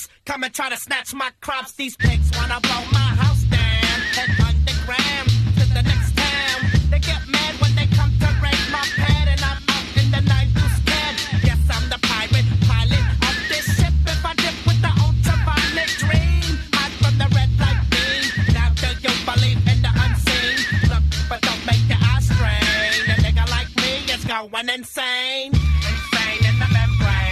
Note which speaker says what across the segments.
Speaker 1: punks come and try to snatch my crops. These pigs wanna blow my house down. Head underground to the next town. They get mad when they come to raid my pad, and I'm out in the night loose cab. Yes, I'm the pirate pilot of this ship. If I dip with the ultraviolet dream, hide from the red light beam. Now do you believe in the unseen? Look, but don't make your eyes strain. A nigga like me is going insane. Insane in the membrane.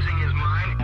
Speaker 2: losing his mind?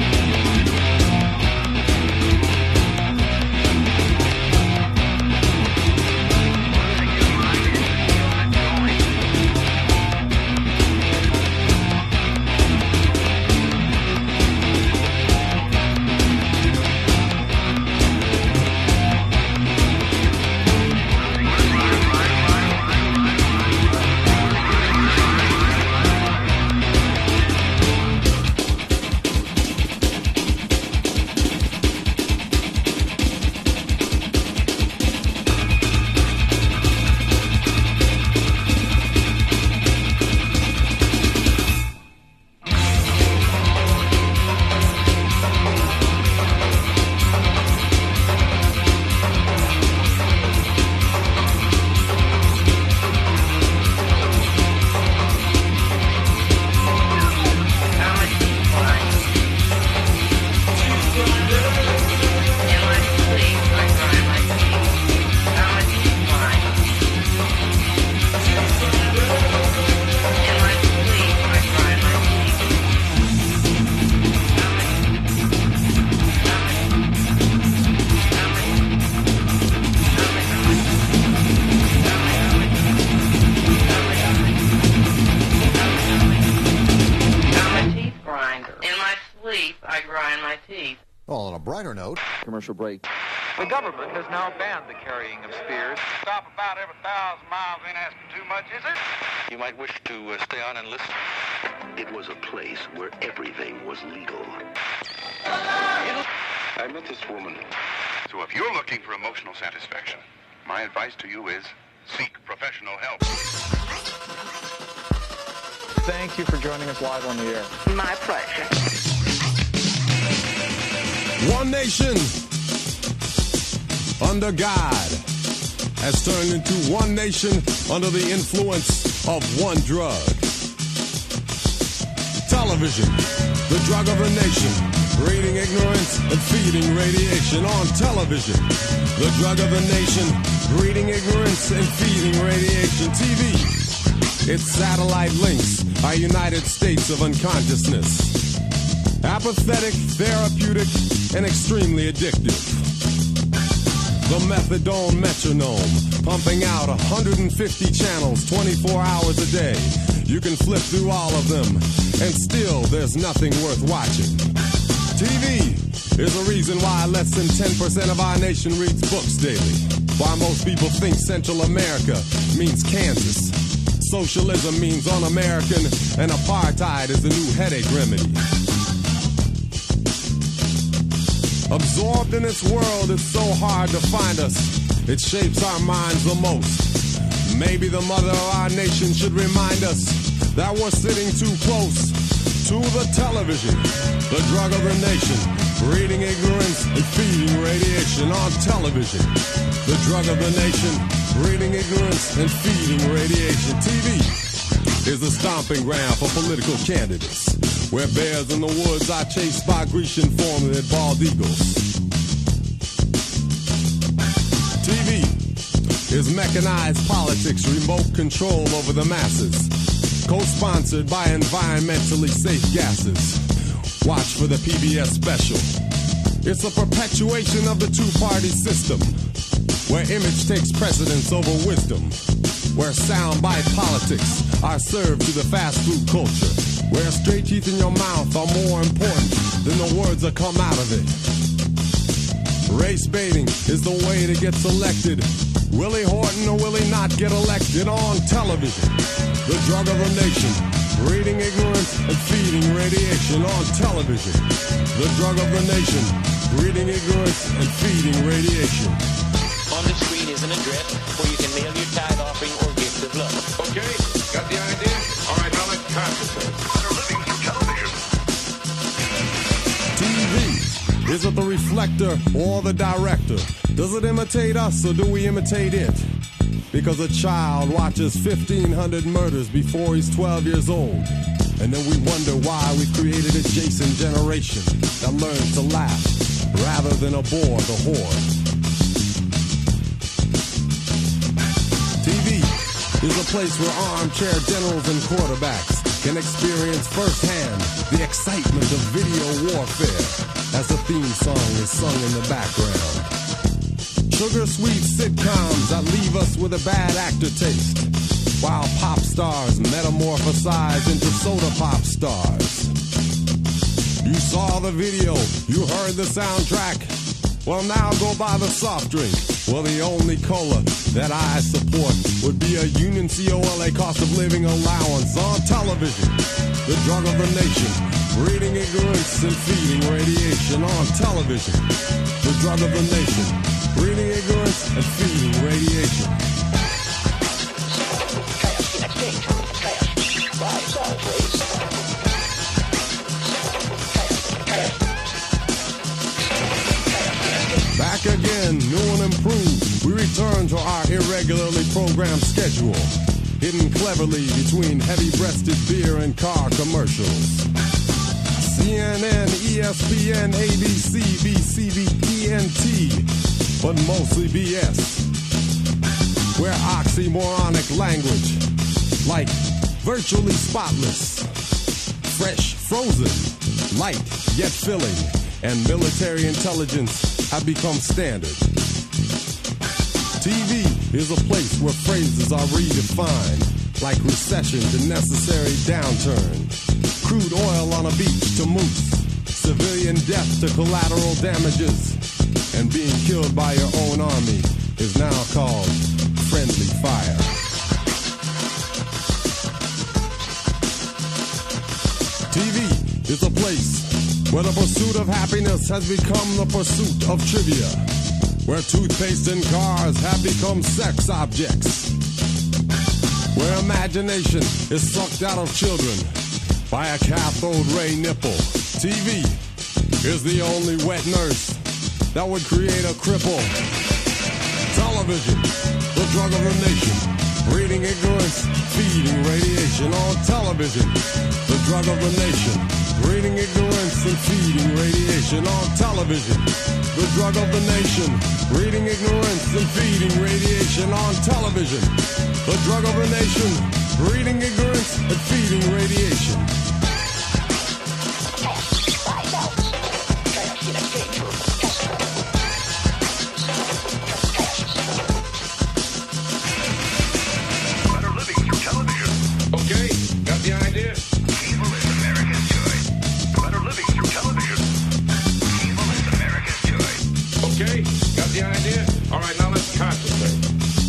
Speaker 3: Commercial break.
Speaker 4: The government has now banned the carrying of spears. Stop about every 1,000 miles ain't asking too much, is it?
Speaker 5: You might wish to stay on and listen.
Speaker 6: It was a place where everything was legal.
Speaker 7: I met this woman.
Speaker 8: So if you're looking for emotional satisfaction, my advice to you is seek professional help.
Speaker 4: Thank you for joining us live on the air.
Speaker 2: My pleasure.
Speaker 9: One nation under God has turned into one nation under the influence of one drug. Television, the drug of the nation, breeding ignorance and feeding radiation. On television, the drug of the nation, breeding ignorance and feeding radiation. TV, its satellite links, our United States of unconsciousness. Apathetic, therapeutic, and extremely addictive. The methadone metronome, pumping out 150 channels 24 hours a day. You can flip through all of them, and still there's nothing worth watching. TV is the reason why less than 10% of our nation reads books daily. Why most people think Central America means Kansas. Socialism means un-American, and apartheid is the new headache remedy. Absorbed in its world, it's so hard to find us. It shapes our minds the most. Maybe the mother of our nation should remind us that we're sitting too close to the television, the drug of the nation, breeding ignorance and feeding radiation. On television, the drug of the nation, breeding ignorance and feeding radiation. TV is the stomping ground for political candidates, where bears in the woods are chased by Grecian-formulated bald eagles. TV is mechanized politics, remote control over the masses, co-sponsored by environmentally safe gases. Watch for the PBS special. It's a perpetuation of the two-party system, where image takes precedence over wisdom, where soundbite politics are served to the fast food culture, where straight teeth in your mouth are more important than the words that come out of it. Race baiting is the way to get selected. Will he Horton or will he not get elected? On television, the drug of the nation, breeding ignorance and feeding radiation. On television, the drug of the nation, breeding ignorance and feeding radiation.
Speaker 10: On the screen is an address where you can mail your tithe offering or gift of love.
Speaker 7: Okay, got the idea? All right, now let's concentrate.
Speaker 8: They're living through television.
Speaker 9: TV, is it the reflector or the director? Does it imitate us or do we imitate it? Because a child watches 1,500 murders before he's 12 years old. And then we wonder why we created a Jason generation that learns to laugh rather than abhor the horde. TV is a place where armchair generals and quarterbacks can experience firsthand the excitement of video warfare as the theme song is sung in the background. Sugar-sweet sitcoms that leave us with a bad actor taste, while pop stars metamorphosize into soda pop stars. You saw the video, you heard the soundtrack. Well, now go buy the soft drink. Well, the only cola that I support would be a Union COLA cost of living allowance on television. The drug of the nation, breeding ignorance and feeding radiation on television. The drug of the nation, breeding ignorance and feeding radiation. Back again, new and improved, we return to our irregularly programmed schedule, hidden cleverly between heavy-breasted beer and car commercials. CNN, ESPN, ABC, BCB, TNT, but mostly BS. Where oxymoronic language, like virtually spotless, fresh, frozen, light yet filling, and military intelligence have become standard. TV is a place where phrases are redefined, like recession to necessary downturn, crude oil on a beach to moose, civilian death to collateral damages, and being killed by your own army is now called friendly fire. TV is a place where the pursuit of happiness has become the pursuit of trivia, where toothpaste and cars have become sex objects, where imagination is sucked out of children by a cathode ray nipple. TV is the only wet nurse that would create a cripple. Television, the drug of the nation, breeding ignorance, feeding radiation on television. The drug of the nation, breeding ignorance and feeding radiation on television. The drug of the nation, breeding ignorance and feeding radiation on television. The drug of the nation, breeding ignorance and feeding radiation.
Speaker 7: Okay, got the idea?
Speaker 8: Evil is America's choice. Better living through television. Evil is America's choice.
Speaker 7: Okay, got the idea? All right, now let's concentrate.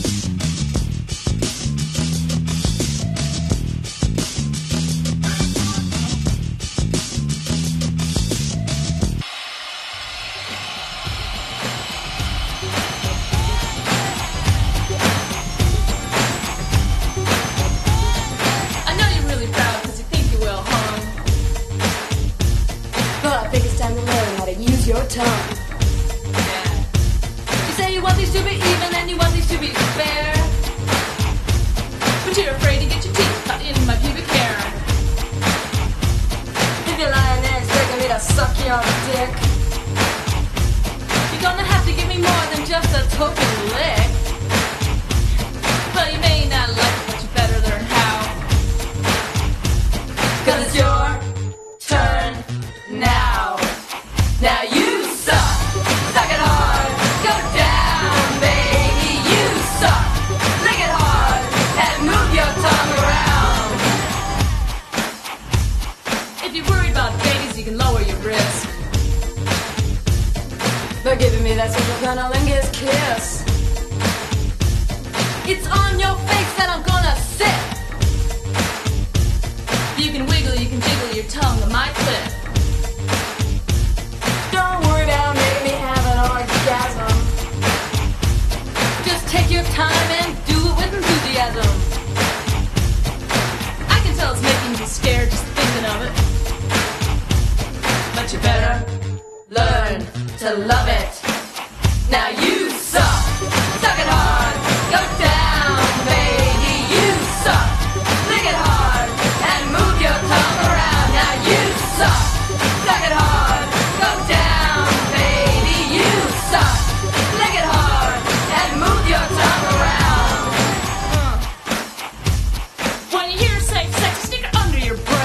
Speaker 2: I know you're really proud because you think you will, huh? But I think it's time to learn how to use your tongue. Yeah. You say you want these to be even and you want these to be fair, but you're afraid to get your teeth cut in my pubic hair. If you're lying there expecting me to suck your dick, you're gonna have to give me more than just a token lick. But you may not like it, but you better learn how. 'Cause it's your turn now. Now you suck. Suck it hard. Go down, baby. You suck. Lick it hard and move your tongue around. If you're worried about babies, you can lower your risk. They're giving me that special kind of lingus kiss. It's on your face that I'm gonna sit. You can wiggle, you can jiggle your tongue on my clit. Don't worry about making me have an orgasm. Just take your time and do it with enthusiasm. I can tell it's making you scared just thinking of it. But you better learn to love it. Now you suck. Suck it hard. Go down, baby. You suck. Lick it hard and move your tongue around. Now you suck. Suck it hard. Go down, baby. You suck. Lick it hard and move your tongue around. When you hear safe sex, stick it under your bra.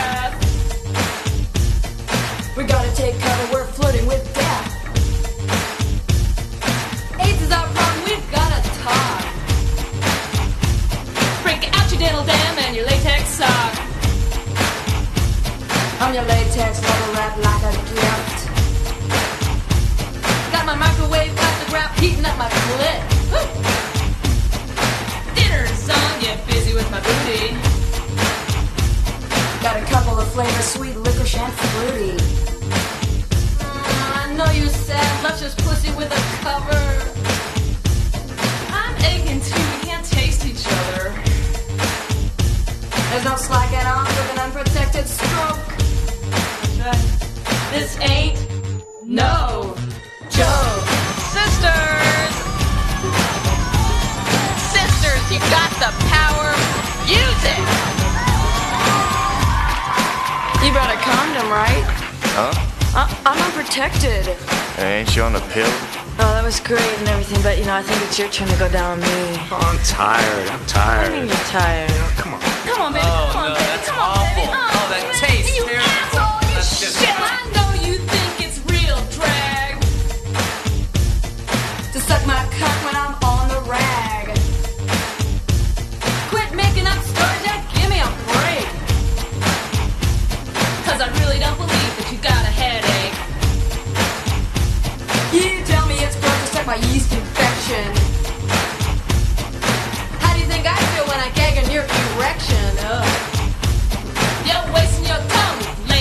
Speaker 2: latex leather wrapped like a gift. Got my microwave plastic wrap heating up my clit. Woo! Dinner's on, get busy with my booty. Got a couple of flavors, sweet licorice and fruity. I know you said luscious pussy with a cover. I'm aching too, we can't taste each other. There's no slacking on with an unprotected stroke. This ain't no joke.
Speaker 3: Sisters! Sisters, you got the power. Use it!
Speaker 2: You brought a condom, right?
Speaker 11: Huh?
Speaker 2: I'm unprotected.
Speaker 11: Hey, ain't you on the pill?
Speaker 2: Oh, that was great and everything, but I think it's your turn to go down on me.
Speaker 11: Oh, I'm tired.
Speaker 2: I mean, you're tired.
Speaker 11: Come on.
Speaker 2: Come on, baby.
Speaker 12: Oh,
Speaker 2: come on,
Speaker 12: no,
Speaker 2: baby.
Speaker 12: that's
Speaker 2: Come on,
Speaker 12: awful.
Speaker 2: baby.
Speaker 12: Oh, that tastes
Speaker 2: you
Speaker 12: terrible.
Speaker 2: Asshole, you
Speaker 12: That's just-
Speaker 2: shit. I know you think it's real drag to suck my cock when I'm on the rag. Quit making up stories, Jack. Give me a break. 'Cause I really don't believe that you got a headache. You tell me it's gross to suck my yeast infection. How do you think I feel when I gag on your erection? Ugh. You're wasting your tongue, lady.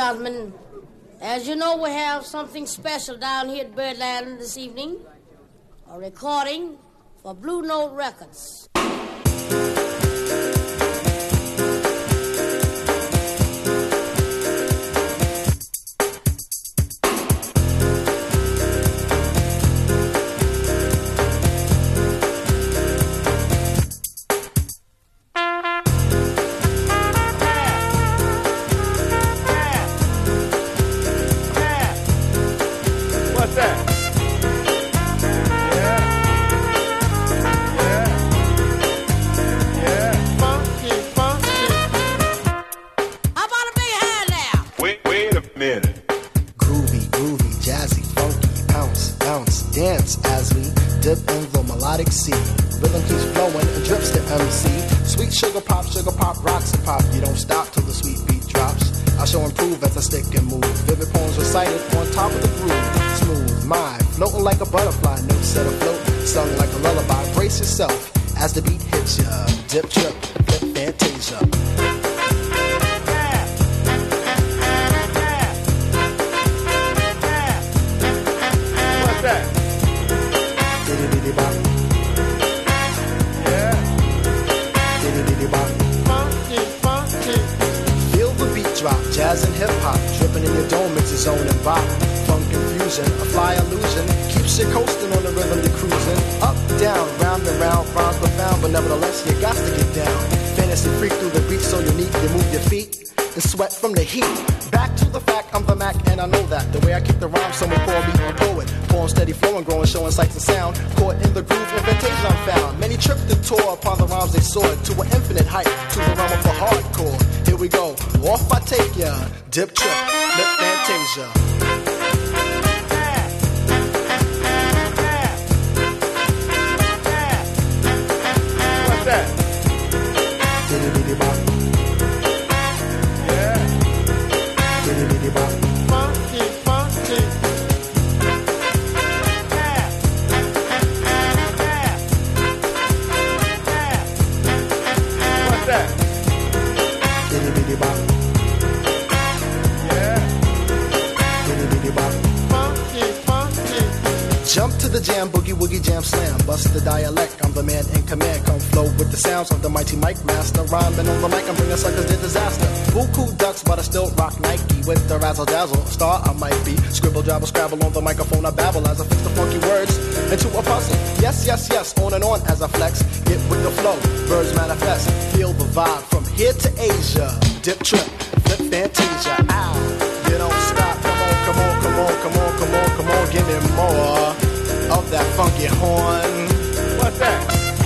Speaker 12: Brosman, as you know, we have something special down here at Birdland this evening. A recording for Blue Note Records.
Speaker 7: What's that?
Speaker 13: Dance as we dip in the melodic sea. Rhythm keeps flowing and drips to MC. Sweet sugar pop, rocks and pop. You don't stop till the sweet beat drops. I shall improve as I stick and move. Vivid poems recited on top of the groove. Smooth mind, floating like a butterfly. Notes set afloat, sung like a lullaby. Brace yourself as the beat hits ya. Dip, trip, flip, fantasia.
Speaker 7: What's that?
Speaker 13: Feel the beat drop, jazz and hip hop, dripping in your dome, it's a zone and bop. Funk confusion, a fly illusion, keeps you coasting on the rhythm you're cruising. Up, down, round and round, rhymes profound, but nevertheless you got to get down. Fantasy freak through the beat so unique, you move your feet and sweat from the heat. Back to the fact, I'm the Mac and I know that. The way I kick the rhyme, someone call me a poet. Poem steady flowing, growing, showing sights and sound. Caught in the groove, invitation I'm found. Many tripped and tore upon the rhymes they soared to an infinite height, to the realm of the hardcore. Here we go, off I take ya. Dip, trip, flip, fantasia.
Speaker 7: What's that?
Speaker 13: Funky, funky.
Speaker 7: What's that?
Speaker 13: Funky, funky. Jump to the jam, boogie woogie jam slam. Bust the dialect, I'm the man in command. Come flow with the sounds of the mighty mic master. Rhyming on the mic, I'm bringing suckers to disaster. Buku ducks, but I still rock Nike. With the razzle dazzle, star I might be. Scribble, jabble, scrabble on the microphone, I babble as I fix the funky words into a puzzle. Yes, yes, yes, on and on as I flex. Get with the flow, birds manifest. Feel the vibe from here to Asia. Dip, trip, flip, fantasia. Ow, you don't stop. Come on, come on, come on, come on, come on, come on. Give me more of that funky horn.
Speaker 7: What's that?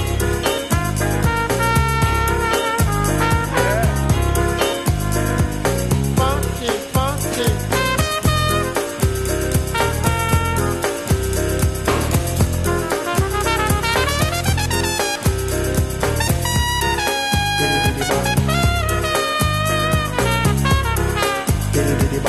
Speaker 13: Funky, funky. Bitty bitty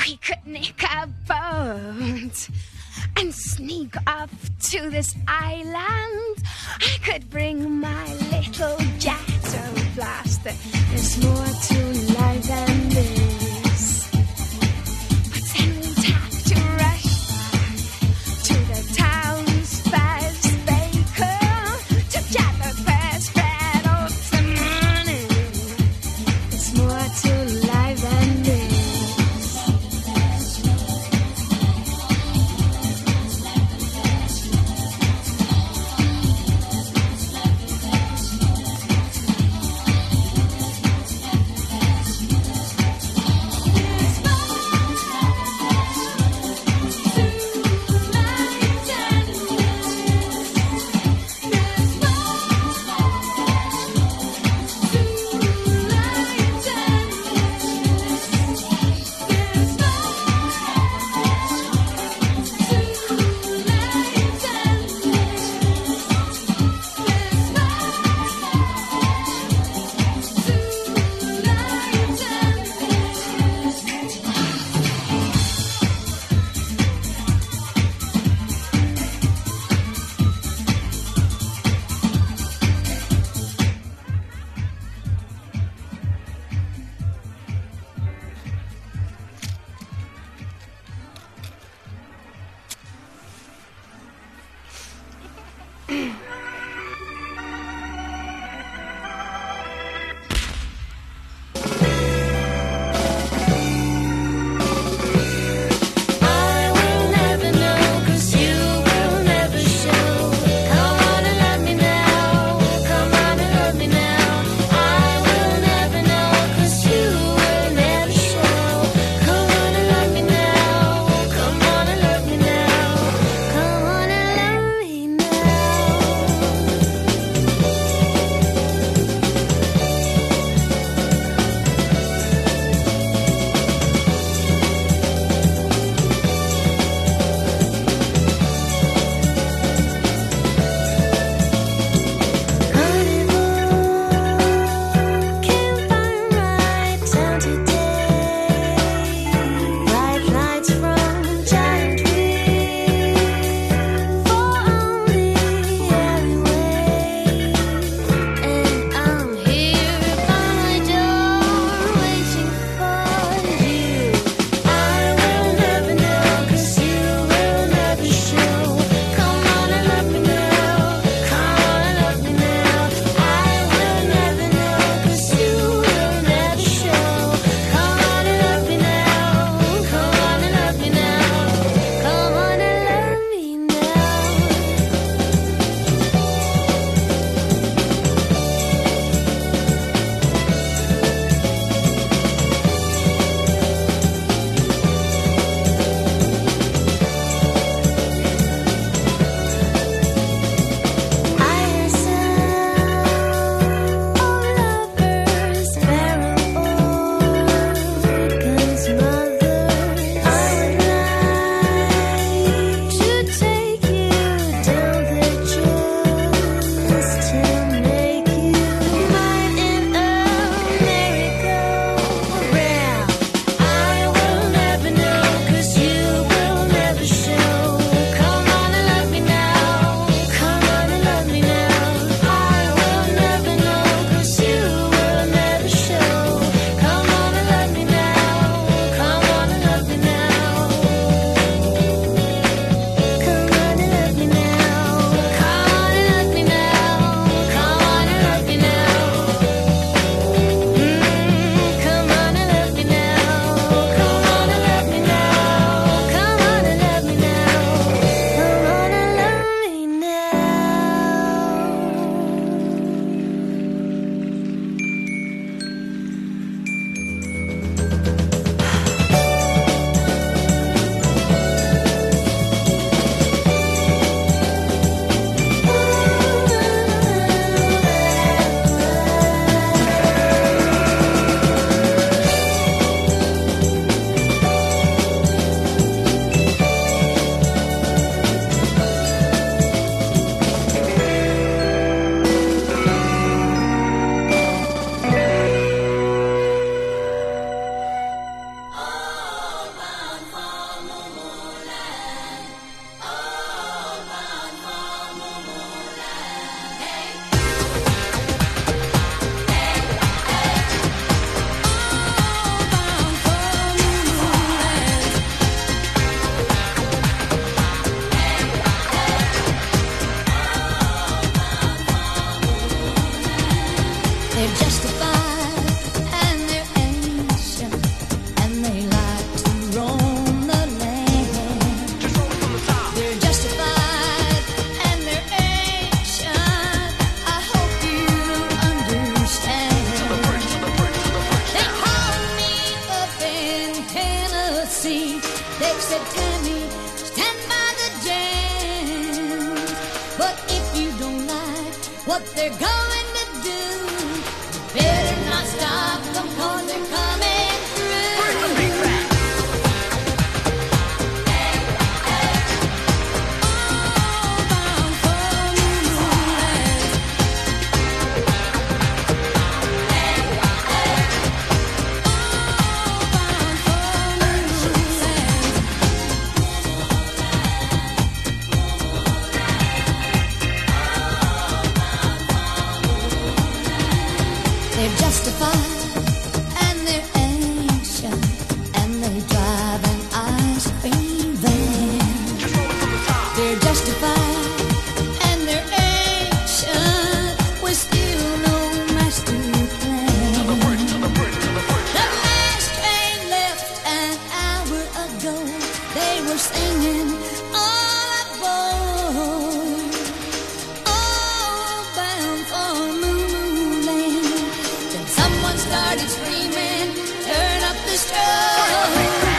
Speaker 14: We could nick a boat and sneak off to this island. I could bring my little ghetto blaster. There's more to life than this. But then we'd have to rush back to the town's first baker to get the first bread of the morning. There's more to life than this.
Speaker 15: see. They said, Tammy, stand by the jam. But if you don't like what they're going to do, you better not stop them 'cause they're coming through. Bring the beat back. They're justified and they're anxious and they drive an ice cream van. They're justified and they're anxious with still no master plan. The last train left an hour ago. They were singing all aboard, all bound for started screaming, turn up the strobe.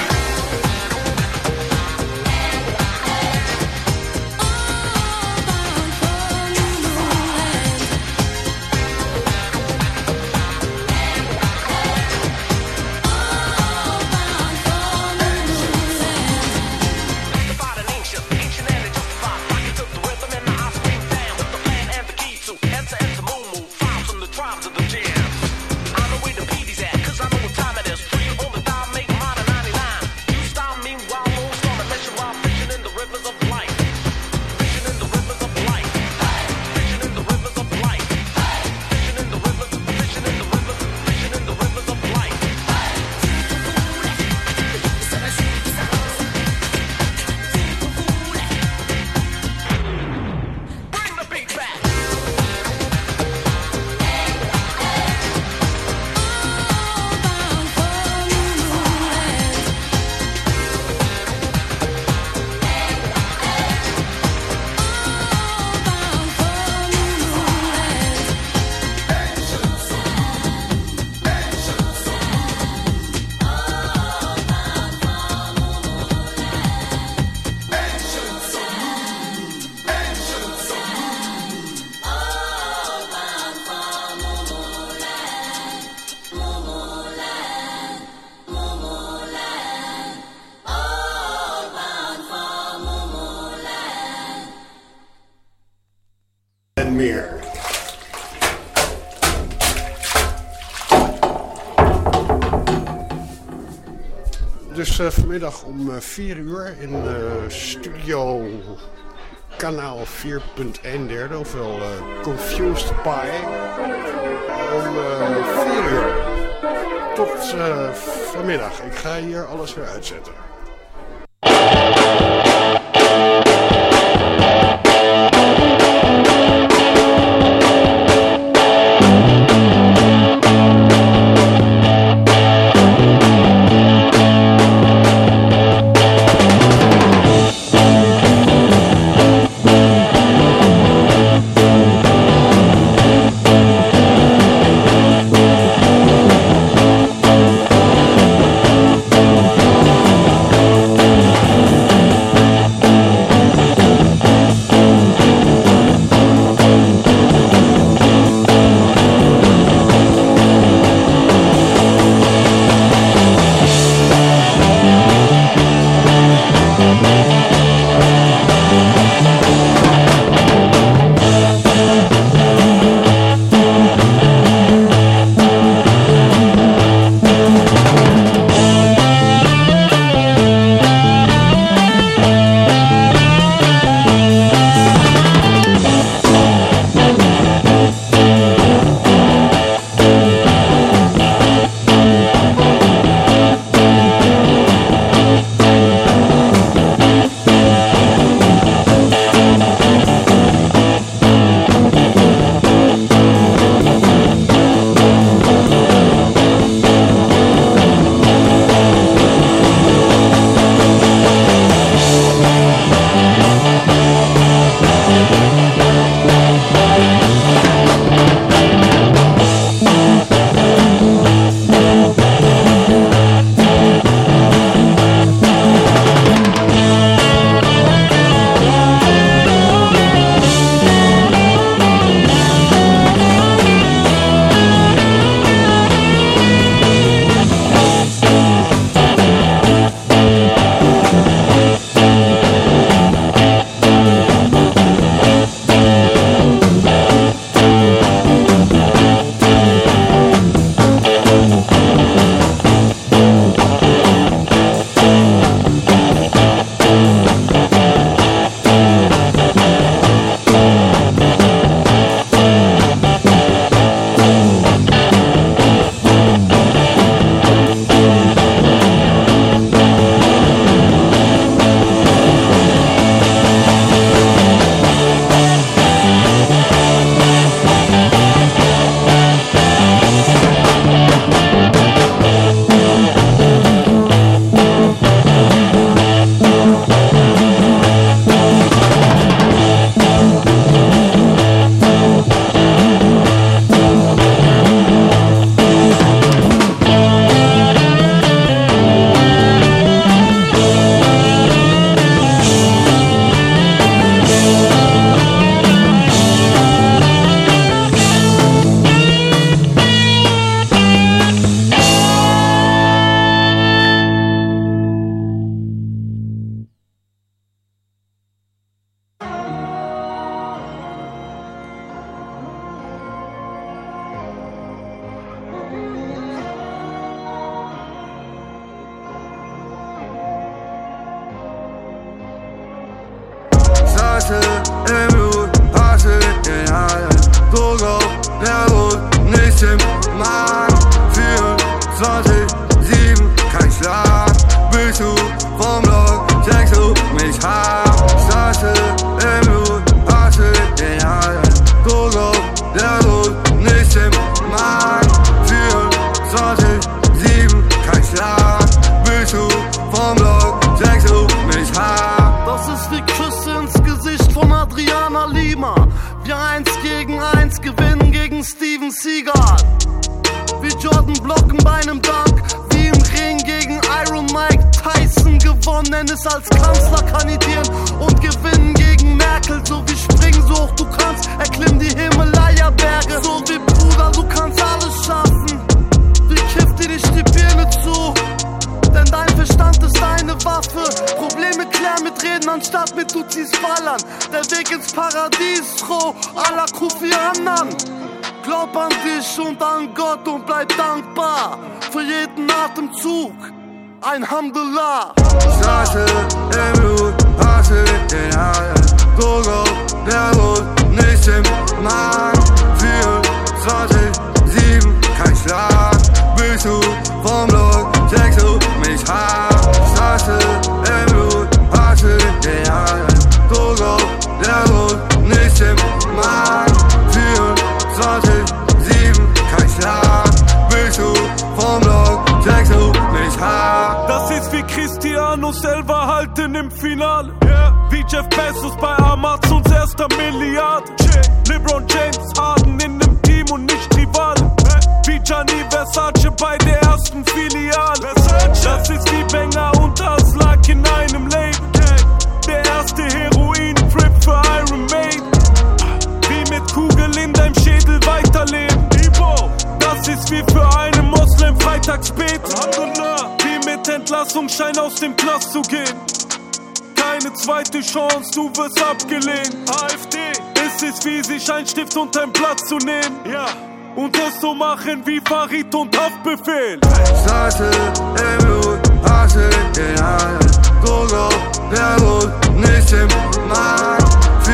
Speaker 16: Meer. Dus vanmiddag om 4 uur in studio kanaal 4.1, ofwel Confused Pie. Om 4 uur tot vanmiddag. Ik ga hier alles weer uitzetten.
Speaker 17: Straße im Blut, Hasse in allen Druck auf der Rot, nicht im Magen 24/7, kein Schlag, bist du vom Block, checkst du mich hart. Straße im Blut, Hasse in allen Druck auf der Rot, nicht im Magen 24/7, kein Schlag, bist du vom Block, checkst du mich hart.
Speaker 18: Das ist wie Küsse ins Gesicht von Adriana Lima. Wir 1 gegen 1 gewinnen gegen Steven Seagal. Wie Jordan blocken bei einem Dunk, wie im Ring gegen Iron Mike Tyson gewonnen ist als Kanzler kandidieren und gewinnen gegen Merkel. So wie springen so hoch du kannst, erklimm die Himalaya-Berge. So wie Bruder, du kannst alles schaffen. Wie kifft dir nicht die Birne zu? Denn dein Verstand ist deine Waffe. Probleme klären mit Reden anstatt mit du ziehst ballern. Der Weg ins Paradies, roh, à la Kofi Annan. Glaub an dich und an Gott und bleib dankbar für jeden Atemzug. Ein Alhamdulillah.
Speaker 17: Straße im Blut, Hasse in allen Druck auf der Rot, nicht im Magen 24/7, kein Schlag, bist du vom Block, checkst du mich hart. Straße im Blut, Hasse in allen Druck auf der Rot, nicht im Magen 24/7, kein Schlag, bist du vom Block, checkst du mich hart.
Speaker 19: Das ist wie Cristiano selber halten im Finale. Wie Jeff Bezos bei Amazons erster Milliarde. LeBron James Harden in nem Team und nicht Rivale. Wie Gianni Versace bei der ersten Filiale. Das ist wie Banger und Aslak in einem Leben. Der erste Heroin-Trip für Iron Maiden. Wie mit Kugel in deinem Schädel weiterleben. Das ist wie für einen Moslem Freitagsbet. Wie mit Entlassungsschein aus dem Knast zu gehen. Keine zweite Chance, du wirst abgelehnt. AfD. Es ist wie sich ein Stift und ein Blatt zu nehmen. Ja. Und es so machen wie Farid und Haftbefehl.
Speaker 17: Straße im Blut, Hasse in allen Druck auf der Rot, nicht im Magen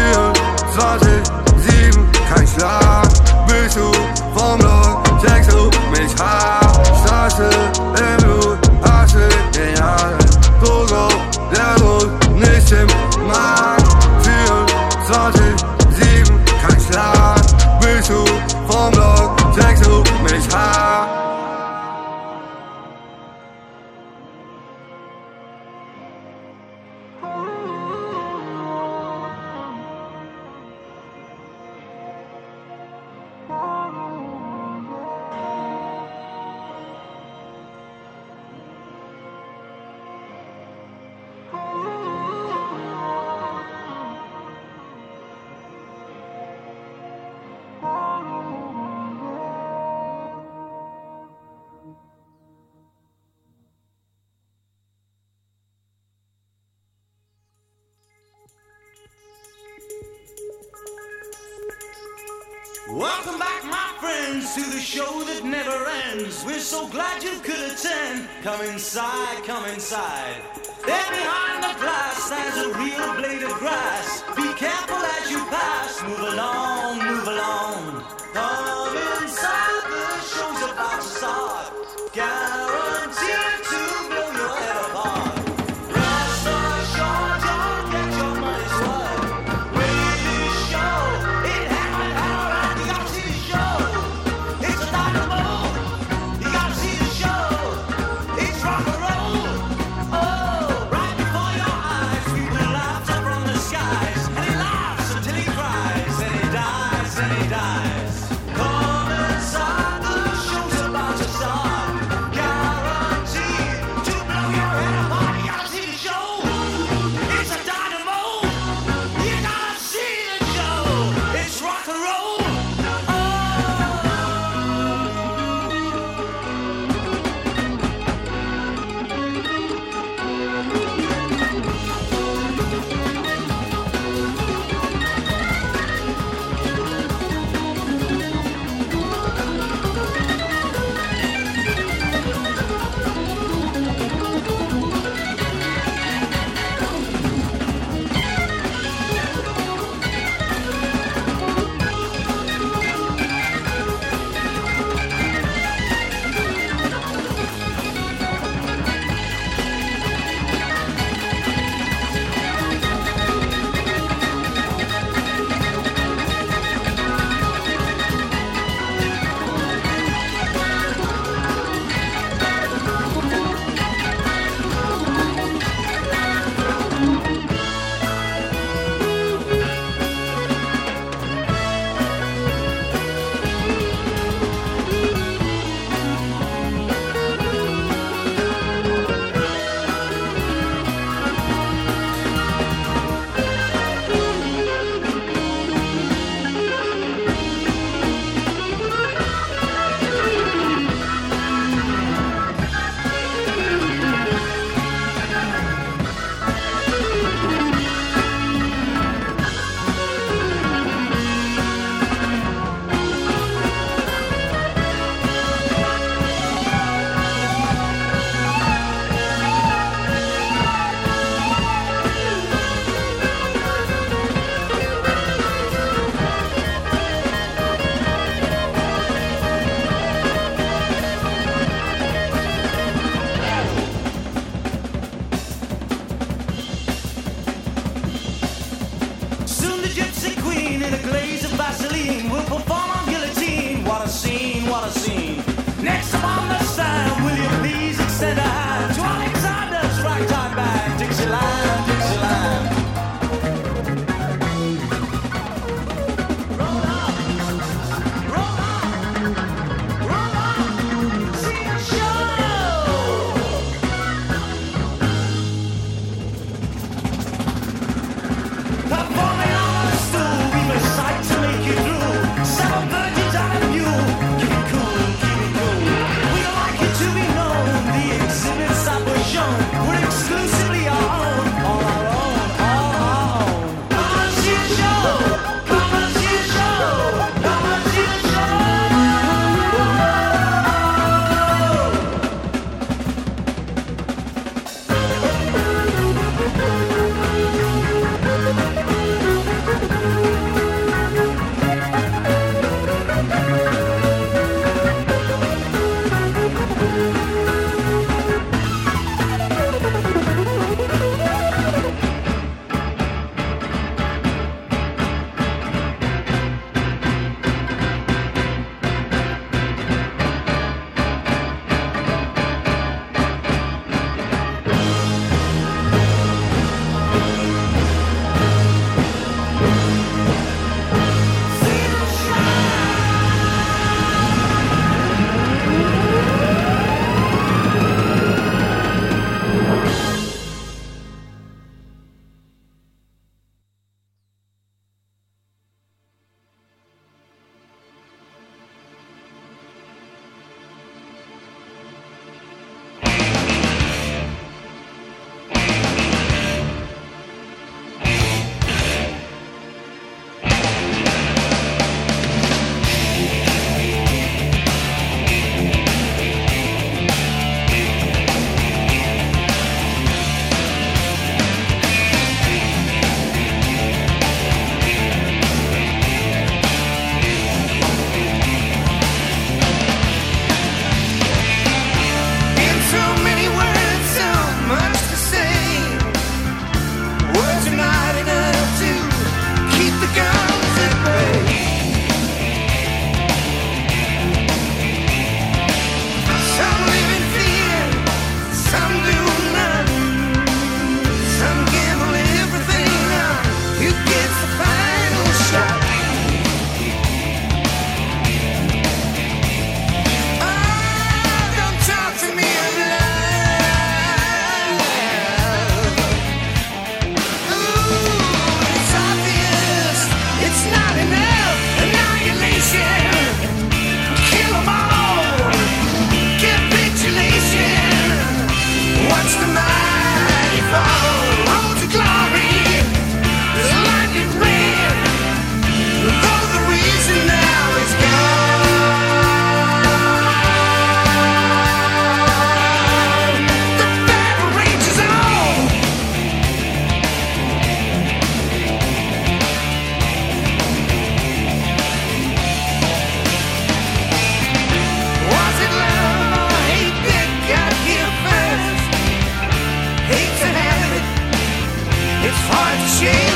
Speaker 17: 24/7, kein Schlag, bist du vom Block, checkst du mich hart. Straße im Blut, Hasse in allen Druck auf der Rot, nicht im Magen 24/7, kein Schlag, bist du vom Block, checkst du mich hart.
Speaker 20: Welcome back, my friends, to the show that never ends. We're so glad you could attend. Come inside, come inside. There behind the glass, there's a real blade of grass. Be careful as you pass. Move along, move along. Come inside, the show's about to start. Guaranteed to blow your head apart. Rest assured, you'll get your money's worth. Really show, it happened, alright. You gotta see the show. It's a dynamo. You gotta see the show. It's rock and roll. Oh, right before your eyes, people laugh up from the skies, and he laughs until he cries, and he dies, and he dies.
Speaker 1: machine.